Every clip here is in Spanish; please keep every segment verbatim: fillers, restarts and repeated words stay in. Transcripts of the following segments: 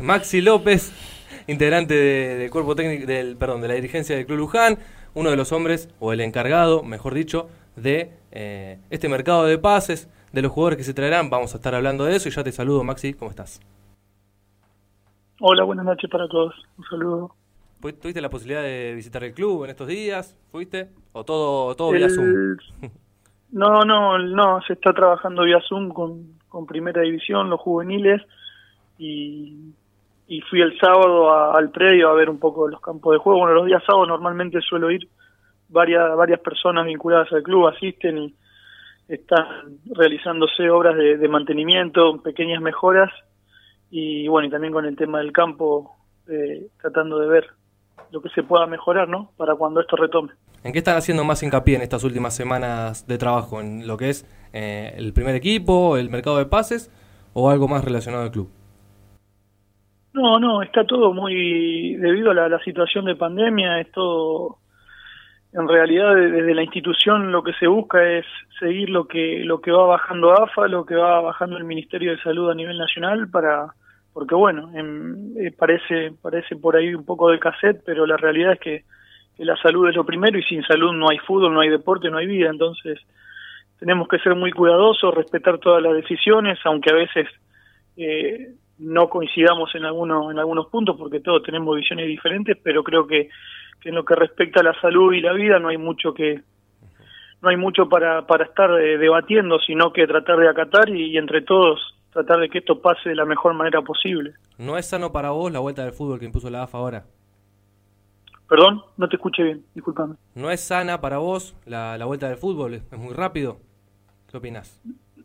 Maxi López, integrante de, del cuerpo técnico, del, perdón, de la dirigencia del Club Luján, uno de los hombres, o el encargado, mejor dicho, de eh, este mercado de pases, de los jugadores que se traerán. Vamos a estar hablando de eso y ya te saludo, Maxi, ¿cómo estás? Hola, buenas noches para todos, un saludo. ¿Tuviste la posibilidad de visitar el club en estos días? ¿Fuiste? ¿O todo, todo el... vía Zoom? No, no, no, se está trabajando vía Zoom con, con Primera División, los juveniles, y, y fui el sábado a, al predio a ver un poco los campos de juego. Bueno, los días sábados normalmente suelo ir, varias varias personas vinculadas al club asisten y están realizándose obras de, de mantenimiento, pequeñas mejoras, y bueno, y también con el tema del campo, eh, tratando de ver lo que se pueda mejorar, ¿no?, para cuando esto retome. ¿En qué están haciendo más hincapié en estas últimas semanas de trabajo? ¿En lo que es eh, el primer equipo, el mercado de pases o algo más relacionado al club? No, no, está todo muy, debido a la, la situación de pandemia, es todo, en realidad desde la institución lo que se busca es seguir lo que lo que va bajando A F A, lo que va bajando el Ministerio de Salud a nivel nacional, para porque bueno, en, eh, parece parece por ahí un poco de cassette, pero la realidad es que que la salud es lo primero, y sin salud no hay fútbol, no hay deporte, no hay vida. Entonces tenemos que ser muy cuidadosos, respetar todas las decisiones, aunque a veces eh, no coincidamos en algunos en algunos puntos, porque todos tenemos visiones diferentes, pero creo que, que en lo que respecta a la salud y la vida no hay mucho que no hay mucho para para estar eh, debatiendo, sino que tratar de acatar y, y entre todos tratar de que esto pase de la mejor manera posible. ¿No es sano para vos la vuelta del fútbol que impuso la A F A ahora? Perdón, no te escuché bien, discúlpame. ¿No es sana para vos la, la vuelta del fútbol? ¿Es muy rápido? ¿Qué opinás?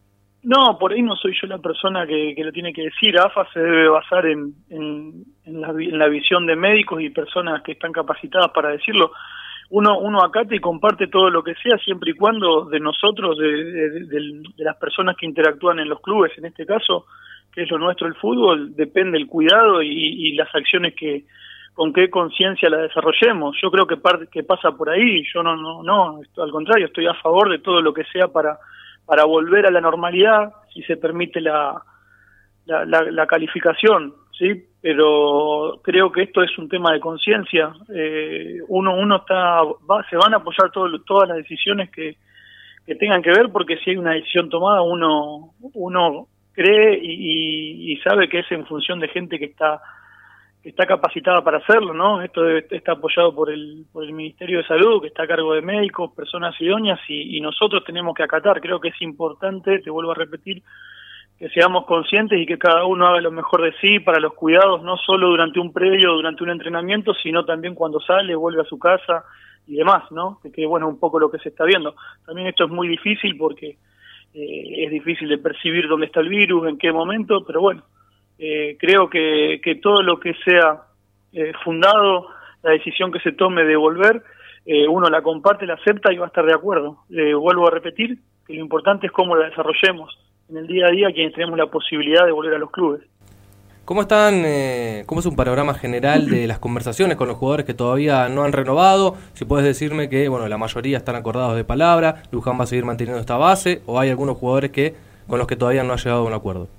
No, por ahí no soy yo la persona que, que lo tiene que decir. A F A se debe basar en, en, en, la, en la visión de médicos y personas que están capacitadas para decirlo. Uno uno acata y comparte todo lo que sea, siempre y cuando de nosotros, de, de, de, de las personas que interactúan en los clubes, en este caso, que es lo nuestro el fútbol, depende el cuidado y, y las acciones que con qué conciencia la desarrollemos. Yo creo que, par, que pasa por ahí. Yo no, no, no, esto, al contrario, estoy a favor de todo lo que sea para, para volver a la normalidad, si se permite la, la, la, la calificación, ¿sí? Pero creo que esto es un tema de conciencia. Eh, uno, uno está, va, se van a apoyar todo, todas las decisiones que, que tengan que ver, porque si hay una decisión tomada, uno, uno cree y, y, y sabe que es en función de gente que está está capacitada para hacerlo, ¿no? Esto debe, está apoyado por el por el Ministerio de Salud, que está a cargo de médicos, personas idóneas, y, y nosotros tenemos que acatar. Creo que es importante, te vuelvo a repetir, que seamos conscientes y que cada uno haga lo mejor de sí para los cuidados, no solo durante un previo, durante un entrenamiento, sino también cuando sale, vuelve a su casa y demás, ¿no? Que, que bueno, un poco lo que se está viendo. También esto es muy difícil porque eh, es difícil de percibir dónde está el virus, en qué momento, pero bueno, Eh, creo que, que todo lo que sea eh, fundado, la decisión que se tome de volver, eh, uno la comparte, la acepta y va a estar de acuerdo. Eh, vuelvo a repetir que lo importante es cómo la desarrollemos en el día a día, quienes tenemos la posibilidad de volver a los clubes. ¿Cómo están? Eh, ¿Cómo es un panorama general de las conversaciones con los jugadores que todavía no han renovado? Si puedes decirme que, bueno, la mayoría están acordados de palabra, Luján va a seguir manteniendo esta base, o hay algunos jugadores que con los que todavía no ha llegado a un acuerdo.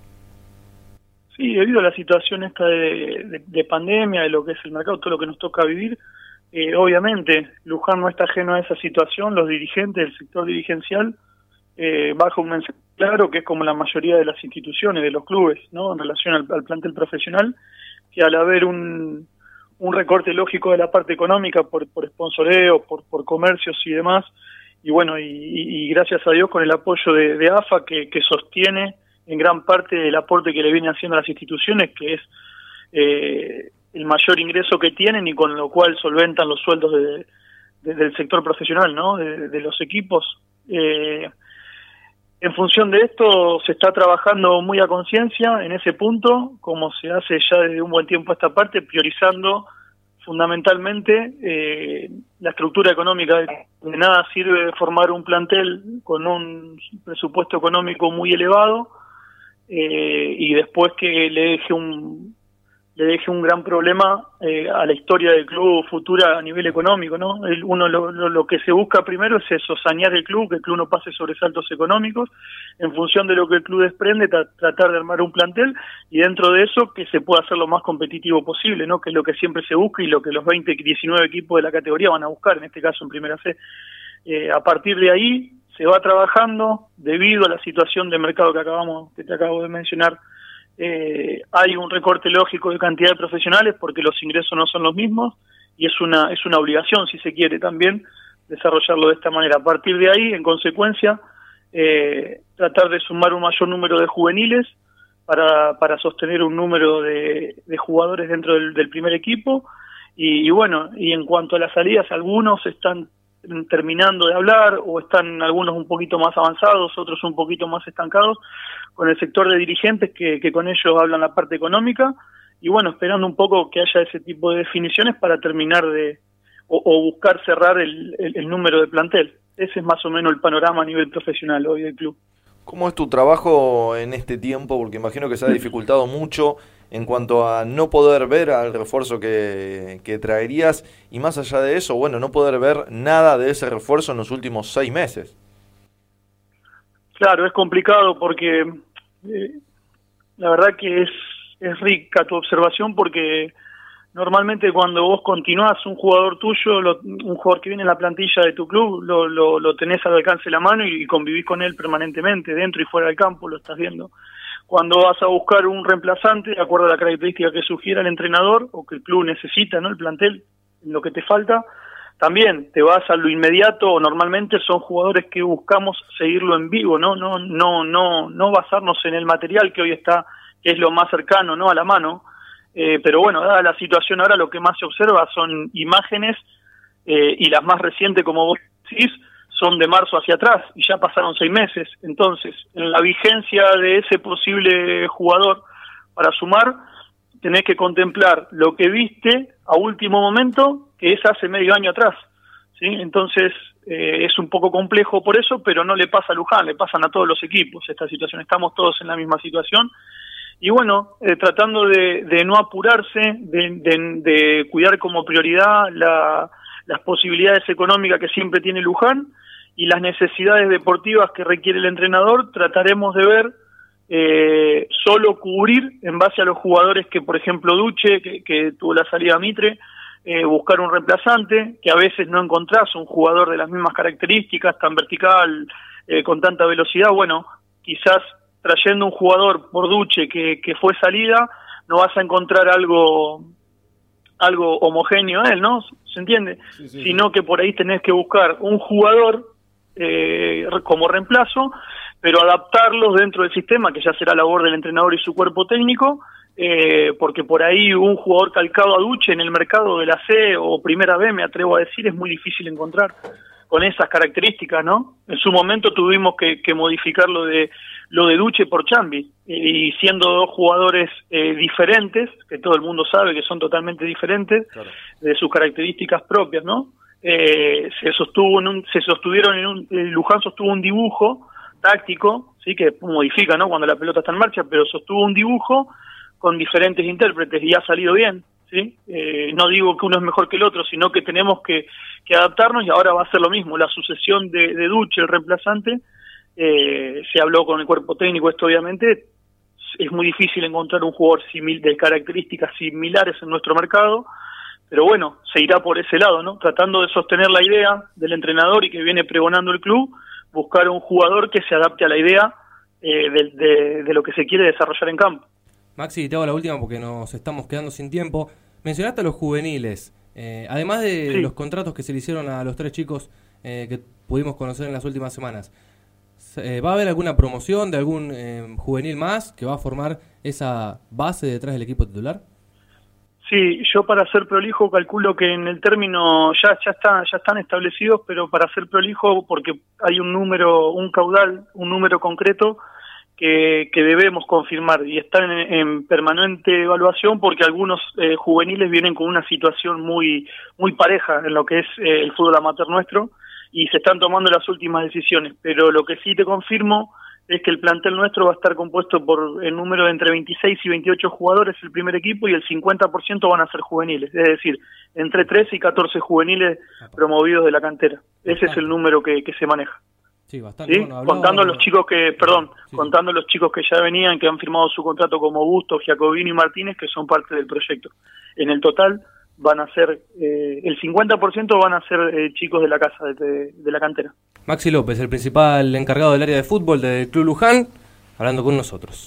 Sí, debido a la situación esta de, de, de pandemia, de lo que es el mercado, todo lo que nos toca vivir, eh, obviamente Luján no está ajeno a esa situación. Los dirigentes, el sector dirigencial, eh, baja un mensaje claro, que es como la mayoría de las instituciones, de los clubes, ¿no?, en relación al, al plantel profesional, que al haber un, un recorte lógico de la parte económica por, por sponsoreo, por, por comercios y demás, y bueno, y, y, y gracias a Dios con el apoyo de, de A F A, que, que sostiene en gran parte el aporte que le viene haciendo a las instituciones, que es eh, el mayor ingreso que tienen y con lo cual solventan los sueldos de, de, del sector profesional, ¿no?, de, de los equipos. Eh, en función de esto se está trabajando muy a conciencia en ese punto, como se hace ya desde un buen tiempo a esta parte, priorizando fundamentalmente eh, la estructura económica. De nada sirve formar un plantel con un presupuesto económico muy elevado, Eh, y después que le deje un le deje un gran problema eh, a la historia del club futura a nivel económico, ¿no? El, uno lo, lo, lo que se busca primero es eso, sanear el club, que el club no pase sobresaltos económicos, en función de lo que el club desprende, tra tratar de armar un plantel, y dentro de eso que se pueda hacer lo más competitivo posible, ¿no? Que es lo que siempre se busca y lo que los veinte, diecinueve equipos de la categoría van a buscar, en este caso en Primera C. Eh, a partir de ahí se va trabajando, debido a la situación de mercado que acabamos, que te acabo de mencionar. Eh, hay un recorte lógico de cantidad de profesionales porque los ingresos no son los mismos y es una es una obligación, si se quiere, también desarrollarlo de esta manera. A partir de ahí, en consecuencia, eh, tratar de sumar un mayor número de juveniles para, para sostener un número de, de jugadores dentro del, del primer equipo y, y bueno, y en cuanto a las salidas, algunos están terminando de hablar o están algunos un poquito más avanzados, otros un poquito más estancados con el sector de dirigentes que, que con ellos hablan la parte económica y bueno, esperando un poco que haya ese tipo de definiciones para terminar de o, o buscar cerrar el, el, el número de plantel. Ese es más o menos el panorama a nivel profesional hoy del club. ¿Cómo es tu trabajo en este tiempo? Porque imagino que se ha dificultado mucho en cuanto a no poder ver al refuerzo que, que traerías y más allá de eso, bueno, no poder ver nada de ese refuerzo en los últimos seis meses. Claro, es complicado porque eh, la verdad que es, es rica tu observación porque normalmente cuando vos continuás un jugador tuyo, lo, un jugador que viene en la plantilla de tu club, lo, lo, lo tenés al alcance de la mano y, y convivís con él permanentemente, dentro y fuera del campo, lo estás viendo. Cuando vas a buscar un reemplazante, de acuerdo a la característica que sugiera el entrenador o que el club necesita, ¿no? El plantel, lo que te falta, también te vas a lo inmediato, o normalmente son jugadores que buscamos seguirlo en vivo, ¿no? No, no, no, no basarnos en el material que hoy está, que es lo más cercano, ¿no? A la mano. Eh, pero bueno, dada la situación ahora, lo que más se observa son imágenes eh, y las más recientes, como vos decís, son de marzo hacia atrás y ya pasaron seis meses. Entonces, en la vigencia de ese posible jugador para sumar, tenés que contemplar lo que viste a último momento, que es hace medio año atrás, ¿sí? Entonces, eh, es un poco complejo por eso, pero no le pasa a Luján, le pasan a todos los equipos esta situación. Estamos todos en la misma situación. Y bueno, eh, tratando de, de no apurarse, de, de, de cuidar como prioridad la, las posibilidades económicas que siempre tiene Luján, y las necesidades deportivas que requiere el entrenador, trataremos de ver eh, solo cubrir en base a los jugadores que, por ejemplo, Duche, que, que tuvo la salida a Mitre, eh, buscar un reemplazante, que a veces no encontrás un jugador de las mismas características, tan vertical, eh, con tanta velocidad. Bueno, quizás trayendo un jugador por Duche que, que fue salida, no vas a encontrar algo algo homogéneo a él, ¿no? ¿Se entiende? Sí, sí, Sino sí. que por ahí tenés que buscar un jugador Eh, como reemplazo, pero adaptarlos dentro del sistema, que ya será labor del entrenador y su cuerpo técnico, eh, porque por ahí un jugador calcado a Duche en el mercado de la C o Primera B, me atrevo a decir, es muy difícil encontrar con esas características, ¿no? En su momento tuvimos que, que modificar lo de, lo de Duche por Chambi, y siendo dos jugadores eh, diferentes, que todo el mundo sabe que son totalmente diferentes, claro, de sus características propias, ¿no? Eh, se sostuvo en un, se sostuvieron en un, eh, Luján sostuvo un dibujo táctico, sí, que modifica, ¿no? Cuando la pelota está en marcha, pero sostuvo un dibujo con diferentes intérpretes y ha salido bien, sí. Eh, no digo que uno es mejor que el otro, sino que tenemos que, que adaptarnos, y ahora va a ser lo mismo. La sucesión de, de Duche, el reemplazante, eh, se habló con el cuerpo técnico, esto obviamente es muy difícil encontrar un jugador simil, de características similares en nuestro mercado. Pero bueno, se irá por ese lado, ¿no? Tratando de sostener la idea del entrenador y que viene pregonando el club, buscar un jugador que se adapte a la idea eh, de, de, de lo que se quiere desarrollar en campo. Maxi, te hago la última porque nos estamos quedando sin tiempo. Mencionaste a los juveniles. Eh, además de sí. los contratos que se le hicieron a los tres chicos eh, que pudimos conocer en las últimas semanas, eh, ¿va a haber alguna promoción de algún eh, juvenil más que va a formar esa base detrás del equipo titular? Sí, yo para ser prolijo calculo que en el término ya ya están ya están establecidos, pero para ser prolijo porque hay un número, un caudal, un número concreto que, que debemos confirmar y están en, en permanente evaluación porque algunos eh, juveniles vienen con una situación muy muy pareja en lo que es eh, el fútbol amateur nuestro y se están tomando las últimas decisiones, pero lo que sí te confirmo es que el plantel nuestro va a estar compuesto por el número de entre veintiséis y veintiocho jugadores el primer equipo y el cincuenta por ciento van a ser juveniles, es decir, entre trece y catorce juveniles promovidos de la cantera. Ese es el número que, que se maneja. Sí, bastante. ¿Sí? Bueno, contando los chicos que, perdón, sí, contando los chicos que ya venían, que han firmado su contrato como Busto, Giacobino y Martínez, que son parte del proyecto. En el total van a ser, eh, el cincuenta por ciento van a ser eh, chicos de la casa, de, de la cantera. Maxi López, el principal encargado del área de fútbol del Club Luján, hablando con nosotros.